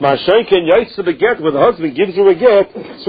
Mashenken yaitz beget, when the husband gives her a get,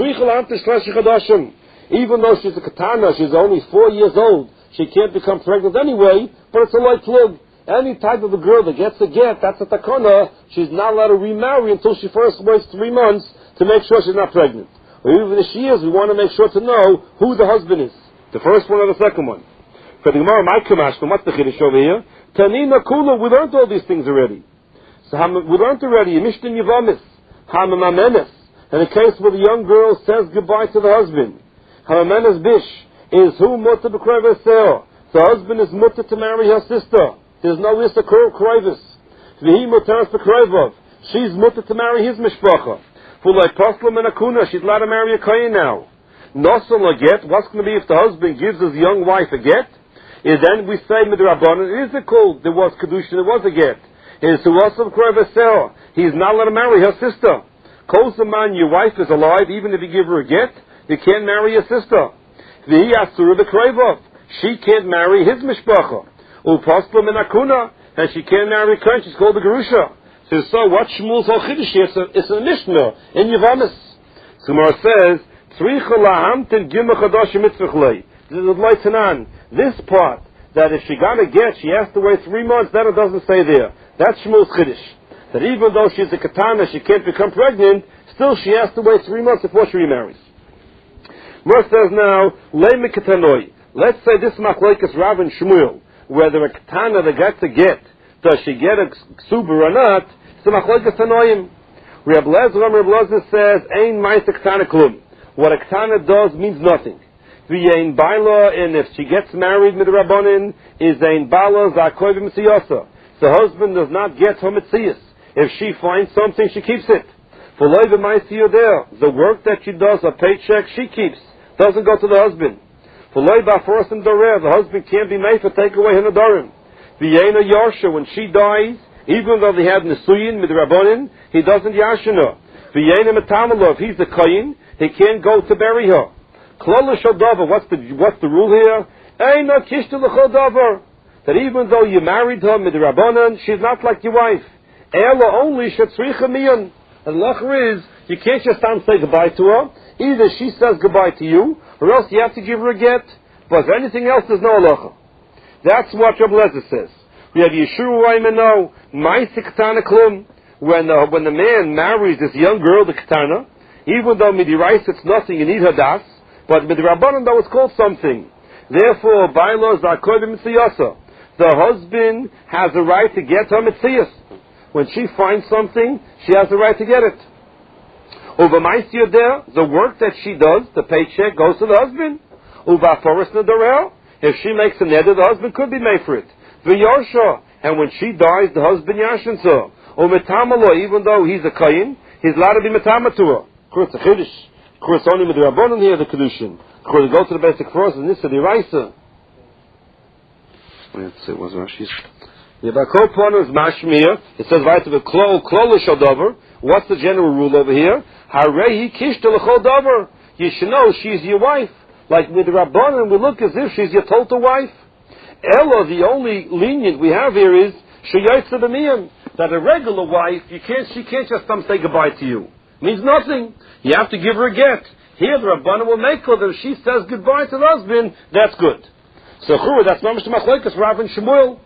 even though she's a katana, she's only 4 years old, she can't become pregnant anyway, but it's a light plug. Any type of a girl that gets a get, that's a takana, she's not allowed to remarry until she first waits 3 months to make sure she's not pregnant. Or even if she is, we want to make sure to know who the husband is. The first one or the second one. For the Gemara, my Kamashma, what's the Chiddush over here? Tanina Kula, we learned all these things already. So we learned already, Mishtin Yavamis, Hamamamenes, in a case where the young girl says goodbye to the husband. Hamamenes Bish is who mutter b'kroiv eseo. The husband is mutter to marry her sister. There's no issa kroivis. V'hi muteres b'kroivov. She's mutter to marry his mishpacha. For like Paslam and Akuna, she's allowed to marry a kohen now. Nosal a get, what's going to be if the husband gives his young wife a get? Is then we say midrabanan, it is a call, there was kedushin, there was a get. Is who also b'kroiv eseo. He's not allowed to marry her sister. Kosaman, your wife is alive, even if you give her a get, you can't marry your sister. V'hi asura b'kroivov. She can't marry his mishpacha. Upaslam and Akuna, and she can't marry Kohen, she's called the Gerusha. So what Shmuel's whole Chiddush here? It's a Mishnah in Yavamis. So Gemara says, Tzricha lahamtin gimach hadoshim mitzvichlei. This is L'loi Tanan. This part, that if she got a get, she has to wait 3 months, that it doesn't say there. That's Shmuel's Chiddush. That even though she's a katana, she can't become pregnant, still she has to wait 3 months before she remarries. Gemara says now, Lei mikatanoi. Let's say this machlokes Rav and Shmuel, whether a katana that gets a get, does she get a ksuba or not? It's a machlokes tanoim. Reb Lezer says, Ein ma'isa katana klum. What a katana does means nothing. V'yein baila, and if she gets married midrabanan, is ein baila zakoy b'mitziyosa. The husband does not get her mitzias. If she finds something, she keeps it. V'loi b'ma'isa yodeh. The work that she does, a paycheck, she keeps. Doesn't go to the husband. The husband can't be made to take away her nadarim. V'yeina yarsha, when she dies, even though they had nesuyin midrabanan, he doesn't yashana. V'yeina metamalov, he's the kohen, he can't go to bury her. Klala shadavar, what's the rule here? Eina kishta l'chol davar, that even though you married her midrabanan, she's not like your wife. Ela only shetzricha miyan. And l'achar is, you can't just say goodbye to her. Either she says goodbye to you, or else you have to give her a get. But for anything else, there's no halacha. That's what Reb Lezer says. We have Yeshua Raimano, Ma'aseh Katana Klum. When the man marries this young girl, the Katana, even though Midirais it's nothing, you need her das, but Midrabanan though it's called something. Therefore, bylaws are called Mitziyasa. The husband has a right to get her Mitziyas. When she finds something, she has the right to get it. Over Ma'aseh there, the work that she does, the paycheck goes to the husband. Uva forest nadarel. If she makes a neder, the husband could be made for it. V'yarsha, and when she dies, the husband yashin her. Or metamalo, even though he's a kohen, he's allowed to be metama to her. Of course, the chiddush. Of course, only with the rabbanon here, the kedushin. Of course, go to the basic verse, and this is the raisa. Let's see, what's Rashi's? Yabakol Pono is mashmir. It says right to the klo l'shodover. What's the general rule over here? Harehi kishta l'chol dover. You should know she's your wife. Like with Rabbanan, we look as if she's your total wife. Ella, the only lenient we have here is sheyaytza b'miyam, that a regular wife, she can't just say goodbye to you. Means nothing. You have to give her a get. Here, the Rabbanan will make her that if she says goodbye to the husband, that's good. So, that's mamish to machlokes Rav and Shmuel.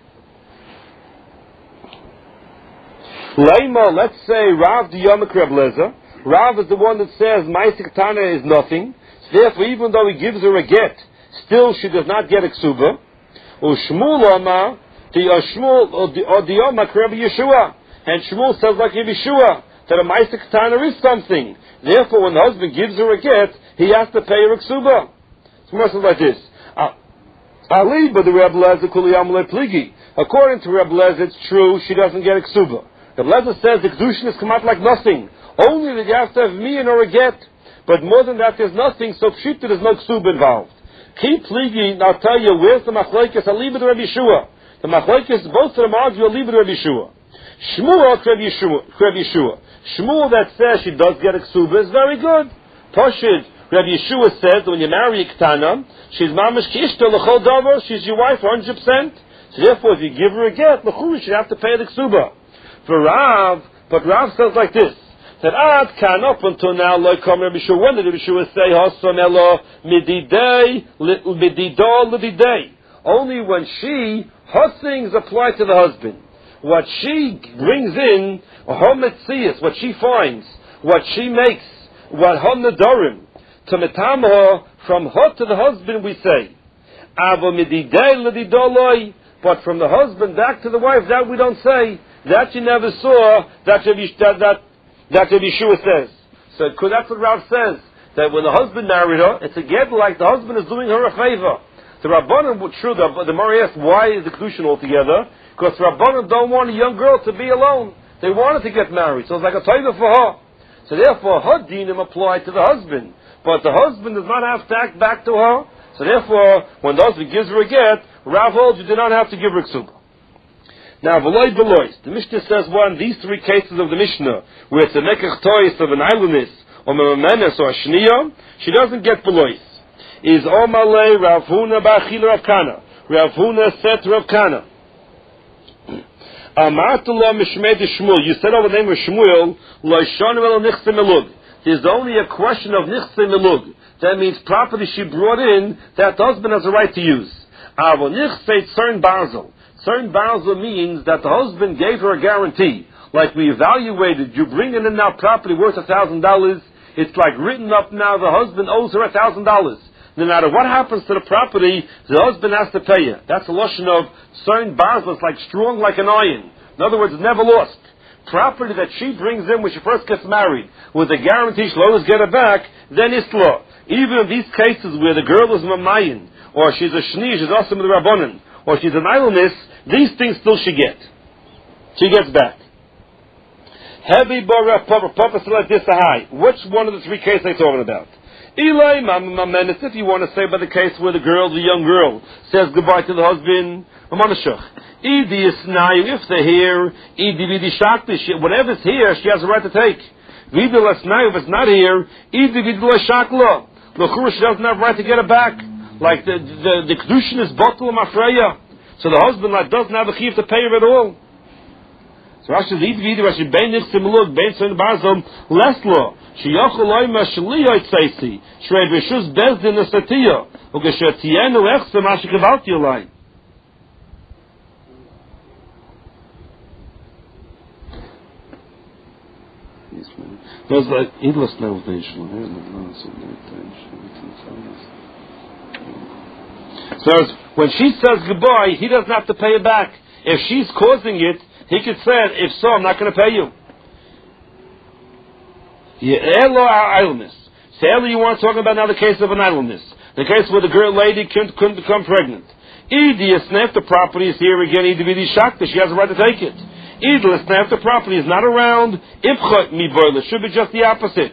Leima, let's say Rav Diyamak Reb Lezer. Rav is the one that says Ma'aseh Katana is nothing. Therefore, even though he gives her a get, still she does not get a ksuba. Shmuel Oma, Diyamak Reb Yeshua, and Shmuel says like Reb Yeshua that a Ma'aseh Katana is something. Therefore, when the husband gives her a get, he has to pay her a ksuba. It's more like this. Ali, but the Reb Lezer Kuliyam Le Pligi. According to Reb Lezer, it's true she doesn't get a ksuba. Reb Lezer says the kedushin has come out like nothing. Only that you have to have miyan or a get. But more than that, there's nothing, so pshita, there's no ksuba involved. Keep pligi, I'll tell you, where's the machlokes? I'll leave it to Rabbi Yeshua. The machlokes, both of them argue, I'll leave it to Rabbi Yeshua. Shmuel that says she does get a ksuba is very good. Toshid, Rabbi Yeshua says that when you marry a ketana, she's mamish kishta l'chol davar, she's your wife 100%. So therefore, if you give her a get, l'churu, you have to pay the ksuba. For Rav, But Rav says like this, that Ad can up until now, like come Rabbi Shua, when did Rabbi Shua say, Hasan Elo mididei mididol lididei? Only when she, her things apply to the husband. What she brings in, her metzias, what she finds, what she makes, what her nadarim, to metamah, from her to the husband we say. Avo mididei lididoloi, but from the husband back to the wife, that we don't say. That you never saw, that Rabbi Shua says. So that's what Rav says, that when the husband married her, it's a get like the husband is doing her a favor. The Rabbanan, true, the Mari asked, why is the Kedushin altogether? Because the Rabbanan don't want a young girl to be alone. They wanted to get married, so it's like a taiva for her. So therefore, her dinim apply to the husband. But the husband does not have to act back to her. So therefore, when the husband gives her a get, Rav holds you do not have to give her ksuba. Now, v'loy belois, the Mishnah says, one, these three cases of the Mishnah, where it's a nekach tois of an islandess, or memenes, or a shniya, she doesn't get belois. Is Omalei Rav Huna Ba'achil Rav Kana. Rav Huna said to Rav Kana, Amartullah Mishmei de Shmuel, you said over the name of Shmuel, Lo Shonu Elo Nichse Melug. There's only a question of Nichse Melug. That means property she brought in, that the husband has a right to use. Avo Nichse Tzern Barzel. Tzern Barzel means that the husband gave her a guarantee. Like we evaluated, you bring in now property worth $1,000, it's like written up now, the husband owes her $1,000. No matter what happens to the property, the husband has to pay it. That's the lotion of Tzern Barzel. It's like strong like an iron. In other words, it's never lost. Property that she brings in when she first gets married, with a guarantee she'll always get it back, then it's law. Even in these cases where the girl is mamayin, or she's a shni, she's also with the rabbanon, or she's an idleness, these things still she gets. She gets back. Heavy Bora Papa select this high. Which one of the three cases are you talking about? Eli Mamenis, if you want to say by the case where the young girl, says goodbye to the husband, Idi Isnayu, if they're here, Idi Vidi Shakti, whatever's here, she has a right to take. Vidi Lasnayu, if it's not here, Idi Vidi Shakla. L'chura, she doesn't have a right to get it back. Like the Kedushin is Batul Mafreya. So the husband doesn't have a chiv to pay her at all. So Rashi says, Idi Vidi, Rashi, Bein Nichsim Lug, Bein Tzon Barzom, Leslo. Sheyachol Shliyoit Seisi, Shrei B'Shus Bezdin Esatiya, Ugeshetzienu Echse Mashi Kavalti Olai. There's like endless notation. So when she says goodbye, he doesn't have to pay it back. If she's causing it, he could say, if so, I'm not going to pay you. Idleness. Say, you want to talk about now the case of an idleness. The case where the girl lady couldn't become pregnant. If the property is here again, she has a right to take it. If the property is not around, it should be just the opposite.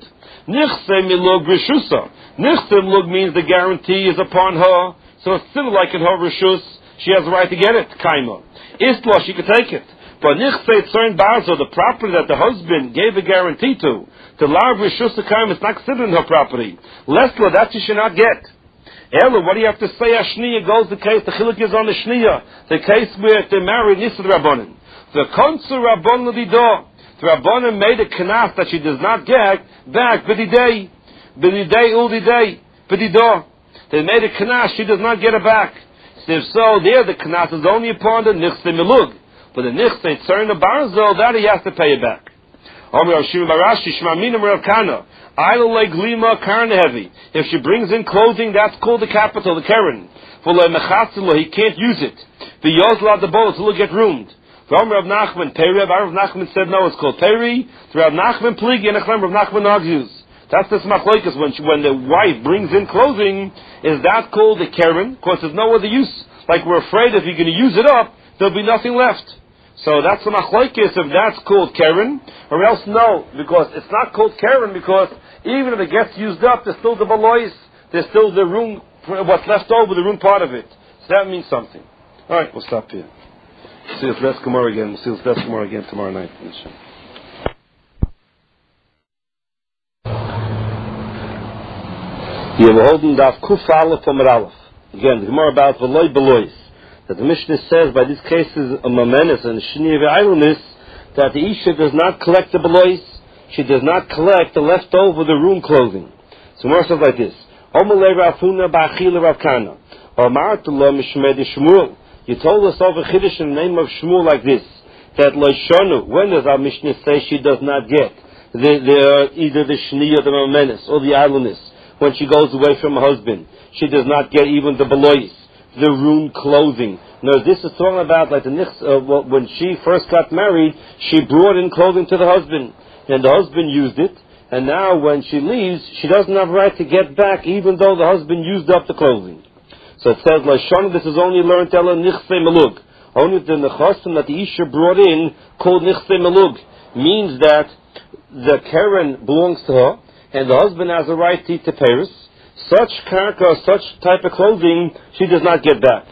Nichse milug means the guarantee is upon her, so it's still like in her reshus, she has a right to get it. Kaima. Istla, she could take it. But nichse tzern barzo, the property that the husband gave a guarantee to lav reshus the kaima, it's not considered her property. Lesla, that she should not get. Ella, what do you have to say? Ashniya goes the case, the chilik is on the shniya, the case where they're married, nisad rabbanim. The konsu rabbon l'dido. The rabbanim made a knas that she does not get back. B'didei uldidei b'dido. They made a knas she does not get it back. So if so, there the knas is only upon the nichse milug. But the nichse tzern barzo, that he has to pay it back. If she brings in clothing, that's called the capital, the keren. He can't use it. The yozla the bowl, so he'll get ruined. Rav Nachman, Peri, Rav Nachman said no, it's called Peri. Rav Nachman pligi and Rav Nachman argues. That's the smachloikas when the wife brings in clothing, is that called the keren? Because there's no other use. Like we're afraid if you're going to use it up, there'll be nothing left. So that's the machloikas if that's called keren, or else no, because it's not called keren because even if it gets used up, there's still the balois, there's still the room, what's left over, the room part of it. So that means something. All right, we'll stop here. See us best tomorrow again. We'll see us best tomorrow again tomorrow night. Here we're holding Daf Kuf Aleph Amar Aleph. Again, the Gemara about V'loi Belois. That the Mishnah says by these cases of Mamenes and Shni Ve'aylunis, that the Isha does not collect the belois, she does not collect the leftover, the room clothing. So more says like this. Omalei Rafuna Ba'achila Ravkana. Omartullah Mishmed Shmuel. You told us over Chiddush in the name of Shmuel like this, that Loishonu, when does our Mishnah say she does not get either the Shni or the Mamenis or the idleness? When she goes away from her husband, she does not get even the belois, the room clothing. No, this is talking about like when she first got married, she brought in clothing to the husband, and the husband used it, and now when she leaves, she doesn't have a right to get back, even though the husband used up the clothing. So it says, Lashon, this is only learned Ela Nichse Melug. Only the Nechosim that the Isha brought in, called Nichse Melug, means that the Keren belongs to her, and the husband has a right to eat the Paris. Such karka, such type of clothing, she does not get back.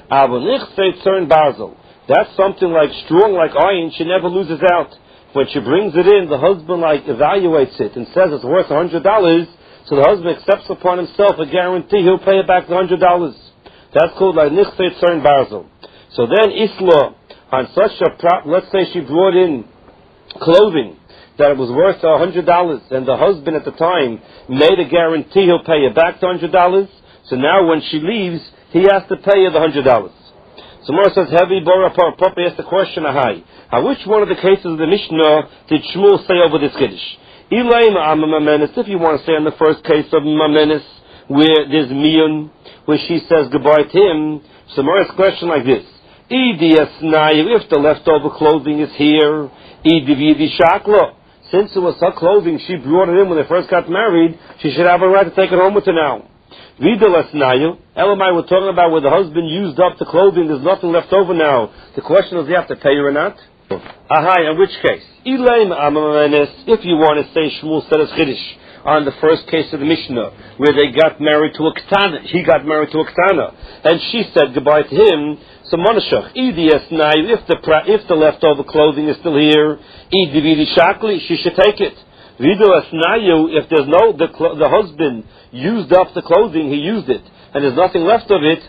That's something like strong, like iron, she never loses out. When she brings it in, the husband evaluates it and says it's worth $100, so the husband accepts upon himself a guarantee he'll pay it back the $100. That's called like nichse tzern barzel. So then Isla, on such a let's say she brought in clothing that it was worth $100, and the husband at the time made a guarantee he'll pay her back the $100. So now when she leaves, he has to pay her the $100. So Mora says, heavy Bora Papa asked the question, which one of the cases of the Mishnah did Shmuel say over this Kiddush? If you want to say in the first case of Mamenis, where there's Miyun, where she says goodbye to him, so Mora's question like this. If the leftover clothing is here, since it was her clothing, she brought it in when they first got married, she should have a right to take it home with her now. Elamai, we're talking about where the husband used up the clothing, there's nothing left over now. The question is, do you have to pay her or not? In which case? If you want to say Shmuel said as Chiddush on the first case of the Mishnah, where they got married to a Ketana, he got married to a Ketana, and she said goodbye to him, so Monashach, if the leftover clothing is still here, she should take it. If there's the husband used up the clothing, he used it, and there's nothing left of it,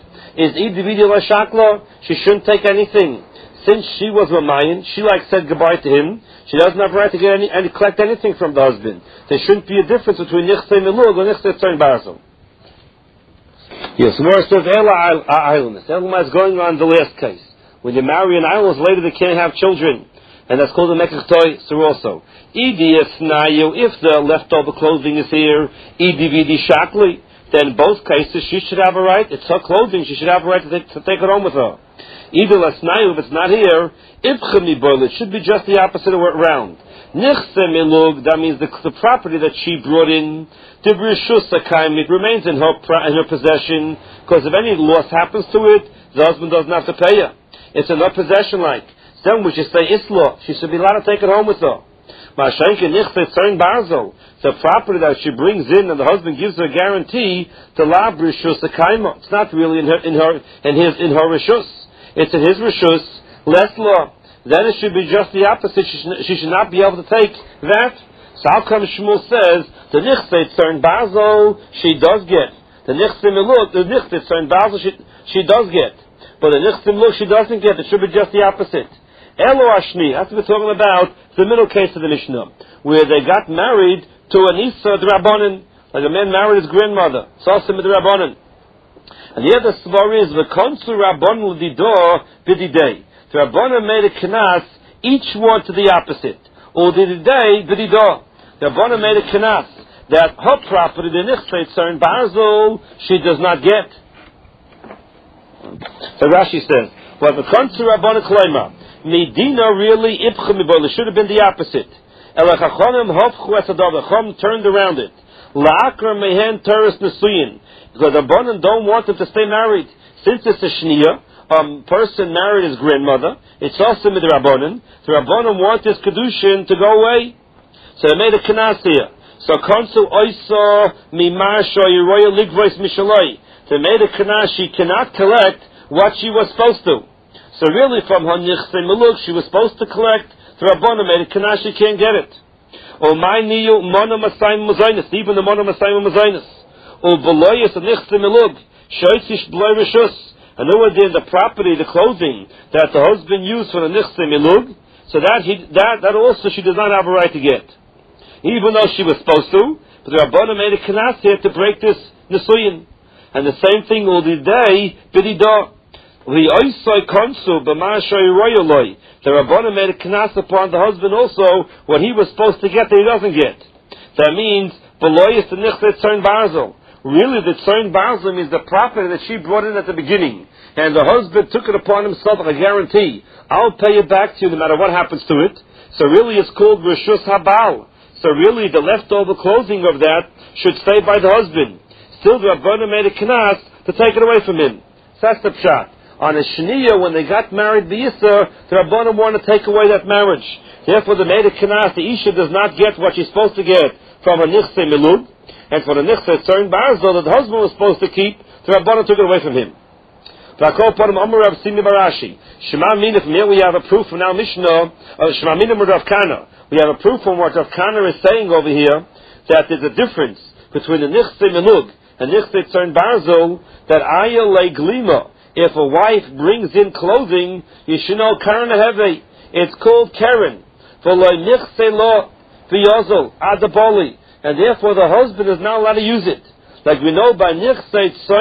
she shouldn't take anything. Since she was Ramayan, she said goodbye to him, she doesn't have a right to get any collect anything from the husband. There shouldn't be a difference between Nichse Melug or Nichse Tzern Barzel. Yes, Mora says islandness. Elma is going on the last case. When you marry an islandless lady, they can't have children, and that's called a mekach toy. So also, if the leftover clothing is here, then in both cases she should have a right. It's her clothing; she should have a right to take it home with her. Either if it's not here, it should be just the opposite around. Nichse Melug, that means the property that she brought in, it remains in her possession, because if any loss happens to it, the husband doesn't have to pay her. It's in her possession Then we should say Isla, she should be allowed to take it home with her. The property that she brings in and the husband gives her a guarantee to la brishus akaima. It's not really in her rishus. It's in his rishus, less law. Then it should be just the opposite. She should not be able to take that. So how come Shmuel says the nichse tzern barzel she does get, the nichse melug, the nichse tzern barzel she does get, but the nichse melug she doesn't get? It should be just the opposite. Elo Ashni, that's what we're talking about, the middle case of the Mishnah, where they got married to an Isa D'Rabbanan, like a man married his grandmother, Sasim D'Rabbanan. And the other story is the Konsu Rabban L'Didor B'Didei. The Rabbanan made a Knas, each one to the opposite. Or D'Didei B'Didor. The Rabbanan made a Knas, that her property, the Nichse Tzern Barzel, she does not get. So Rashi says, well, the Konsu Rabbanan Kleima, Medina really it should have been the opposite. Elachachom turned around it. La'akar mehen teres nesuyin. Because the Rabbanan don't want them to stay married. Since it's a shniya, person married his grandmother, it's also with the Rabbanan. The Rabbanan want this kedushin to go away. So they made a kanas here. So konsul oisa mimarsho yiroya ligvois mishaloi. They made a kanas, she cannot collect what she was supposed to. So really, from her nichse melug, she was supposed to collect. The Rabbanan made a kanas, she can't get it. Or my niyu mona masayim mazaynis, even the mona masayim mazaynis. Or beloyis a nichse melug, shoytish bloy rishus. And over there, the property, the clothing that the husband used for the nichse melug, So that also she does not have a right to get, even though she was supposed to. But the Rabbanan made a knas here to break this nisuyin, and the same thing will be day b'didah. The Rabbanan made a knas upon the husband also what he was supposed to get that he doesn't get. That means beloyis the nichset tzern barzel. Really, the tzern barzel means the property that she brought in at the beginning, and the husband took it upon himself like a guarantee. I'll pay it back to you no matter what happens to it. So really, it's called reshus habal. So really, the leftover clothing of that should stay by the husband. Still, the Rabbanan made a knas to take it away from him. That's the pshat. On a shniya, when they got married, the Rabbanan wanted to take away that marriage. Therefore, they made a knas. The isha does not get what she's supposed to get from a nichse milug, and for the nichse tzern barzel that the husband was supposed to keep, the Rabbanan took it away from him. Shema Mina, from here we have a proof from our Mishnah, Shema Mina Rav Kana. We have a proof from what Rav Kana is saying over here, that there's a difference between the nichse milug and nichse tzern barzel, that ayah le glima, if a wife brings in clothing, you should know karen heve. It's called karen. For lo nichse lo v'yozol adaboli, and therefore the husband is not allowed to use it. Like we know by nichse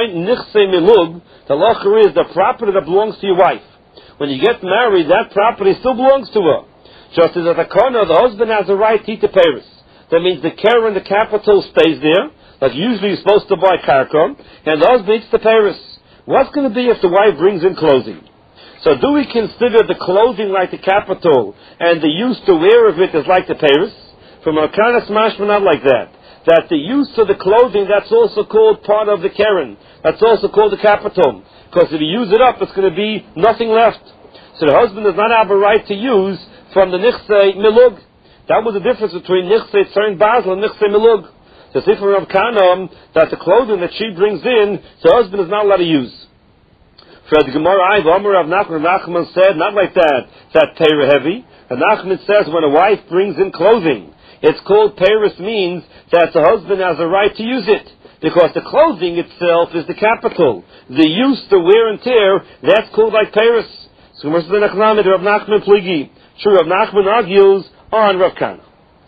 milug, the lacher is the property that belongs to your wife. When you get married, that property still belongs to her. Just as at the corner, the husband has a right to eat the peiros. That means the keren, the capital, stays there. Like usually you're supposed to buy karka, and the husband eats the peiros. What's going to be if the wife brings in clothing? So do we consider the clothing like the capital, and the use to wear of it is like the peiros? From a kanas mashma, not like that. That the use of the clothing, that's also called part of the keren. That's also called the capital. Because if you use it up, it's going to be nothing left. So the husband does not have a right to use from the nichse milug. That was the difference between nichse tzern basel and nichse milug. So see from Rav Kana that the clothing that she brings in, the husband is not allowed to use. For the Gemara, Rav Nachman said, not like that, that peiros heavy. Rav Nachman says when a wife brings in clothing, it's called peiros, means that the husband has a right to use it. Because the clothing itself is the capital. The use, the wear and tear, that's called like peiros. So Rav Nachman pligi. True, Rav Nachman argues on Rav Kana.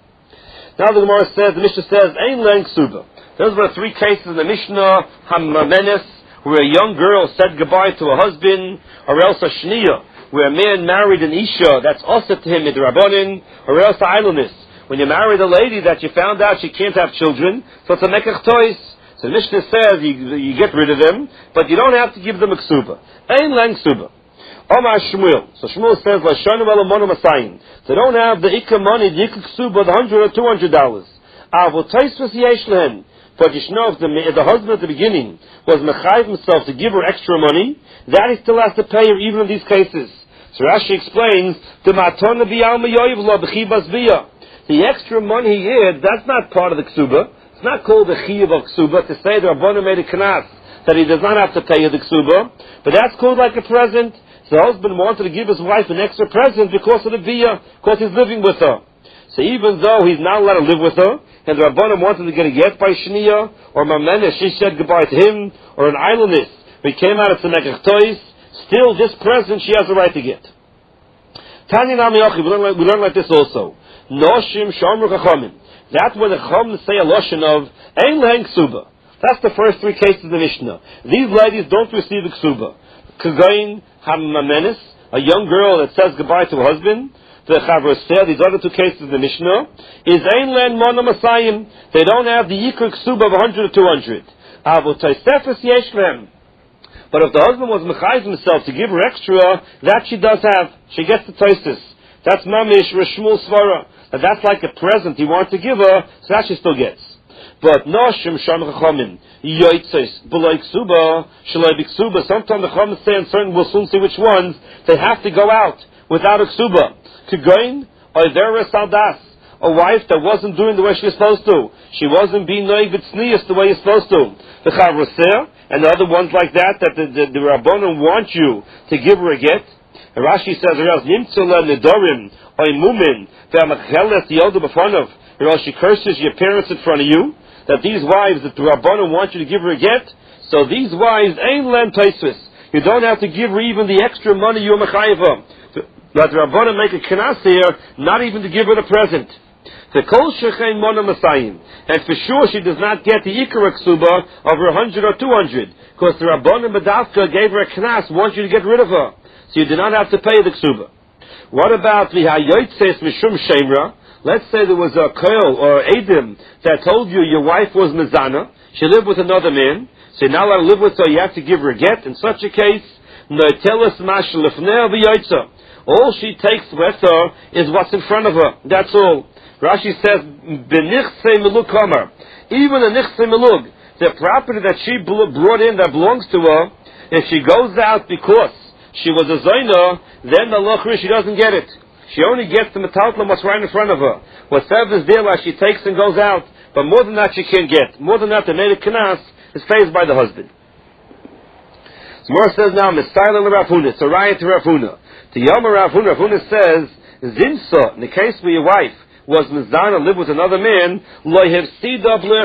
Now the Gemara says, the Mishnah says, Ein len ksuba. Those were three cases in the Mishnah, Hamamenes, where a young girl said goodbye to a husband, or else a shniya, where a man married an isha, that's also to him, midrabanan, or else a ailonis. When you married a lady that you found out she can't have children, so it's a mekach tois. So the Mishnah says you get rid of them, but you don't have to give them a ksuba. Ein len ksuba. Omar Shmuel. So Shmuel says, they don't have the ikka money, the ikka ksuba, the $100 or $200. But you should know, if the husband at the beginning was mechayiv himself to give her extra money, that he still has to pay her even in these cases. So Rashi explains, the extra money he had, that's not part of the ksuba. It's not called the chiyuv of ksuba, to say the Rabbanan made a knas, that he does not have to pay her the ksuba, but that's called like a present. The husband wanted to give his wife an extra present because of the biyah, because he's living with her. So even though he's not allowed to live with her, and the Rabbanan wanted to get a get by shniya, or mamenes, she said goodbye to him, or an islandist, we came out of Tzemekach Tois, still this present she has a right to get. Tanya Nami Yochi, we learn like this also. Noshim Shomru Chachamim. That's when the Chacham say a lotion of Ein Lehen Ksuba. That's the first three cases of the Mishnah. These ladies don't receive the Ksuba. Kagain Hamamenes, a young girl that says goodbye to her husband. The Chavroseh, these other two cases of the Mishnah, is Ein Len Mona Masayim. They don't have the Yikr Ksuba of 100 or 200. Avotaysephus Yesh Lem. But if the husband was mechayiv himself to give her extra, that she does have. She gets the toisis. That's mamish reshmul svara. And that's like a present he wants to give her, so that she still gets. But noshim sham chachamim yoitzes b'loy ksuba shaloi b'ksuba. Sometimes the chachamim say, and certain we'll soon see which ones, they have to go out without a ksuba. Kigoin oiveres saldas. A wife that wasn't doing the way she was supposed to. She wasn't being noig v'tznius the way you're supposed to. The chavroseh and the other ones like that the Rabbanan want you to give her a get. And Rashi says, Nimtzula nedorim oimumin ve'amacheles yoda b'fanav. She curses your parents in front of you. That these wives that the Rabbanan want you to give her a get. So these wives ain't len taisvis. You don't have to give her even the extra money you're mechayiv. But the Rabbanan make a knas here, not even to give her the present. The kol shechein mona masayim, and for sure she does not get the ikar ksuba of her 100 or 200, because the Rabbanan Badavka gave her a knas, wants you to get rid of her, so you do not have to pay the ksuba. What about the hayotzes mishum shemra? Let's say there was a koil or edim that told you your wife was mezana, she lived with another man, so you're not allowed to live with her, you have to give her a get. In such a case, all she takes with her is what's in front of her. That's all. Rashi says, even a nichse melug, the property that she brought in that belongs to her, if she goes out because she was a zayna, then the lochri, she doesn't get it. She only gets the metaltlam what's right in front of her. Whatever is there, she takes and goes out. But more than that, she can't get. More than that, the made knas is paid by the husband. More says now, Mistayla Rav Huna, it's a riot to Rav Huna. To Yom Rav Huna says, Zinsa, in the case where your wife was mizana, lived with another man, lo hefsida b'lo